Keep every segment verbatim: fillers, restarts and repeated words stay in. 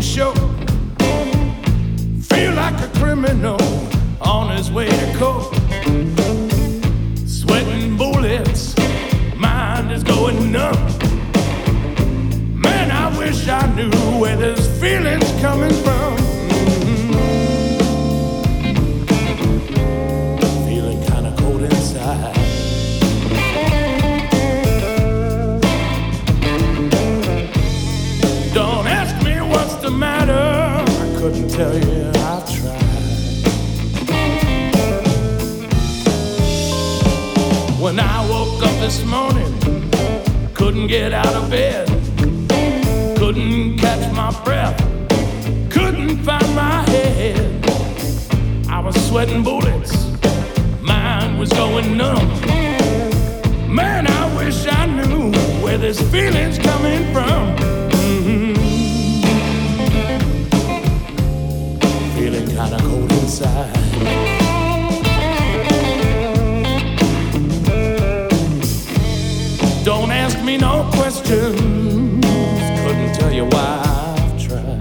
show. Feel like a criminal on his way to court. Sweating bullets, mind is going numb. Man, I wish I knew where this feeling's coming from. Mm-hmm. Feeling kinda cold inside. Don't ask me what's the matter, I couldn't tell you, I've tried. When I woke up this morning, couldn't get out of bed, couldn't catch my breath, couldn't find my head. I was sweating bullets, mind was going numb. Man, I wish I knew where this feeling's coming from. Mm-hmm. Feeling kinda cold inside. Don't ask me no questions, couldn't tell you why I've tried.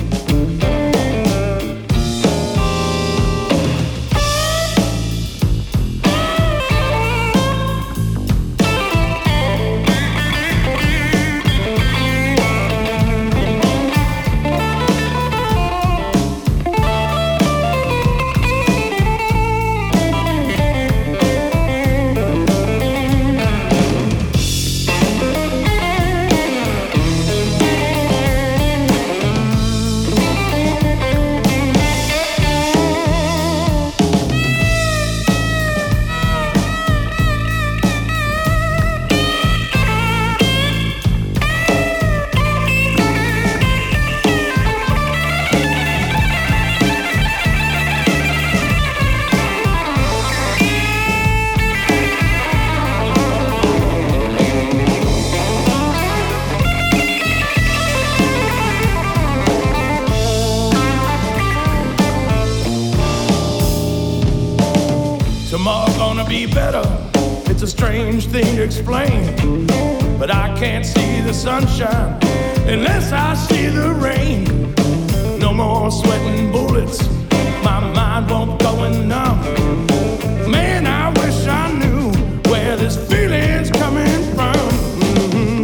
Tomorrow gonna be better, it's a strange thing to explain, but I can't see the sunshine unless I see the rain. No more sweating bullets, my mind won't go and numb. Man, I wish I knew where this feeling's coming from. Mm-hmm.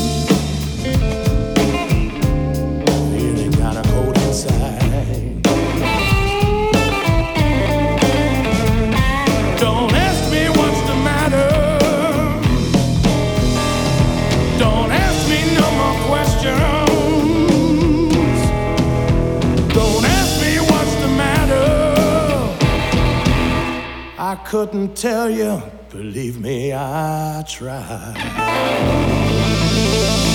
Feeling kinda cold inside. Don't ask me what's the matter. Don't ask me no more questions. Don't ask me what's the matter. I couldn't tell you, believe me, I tried.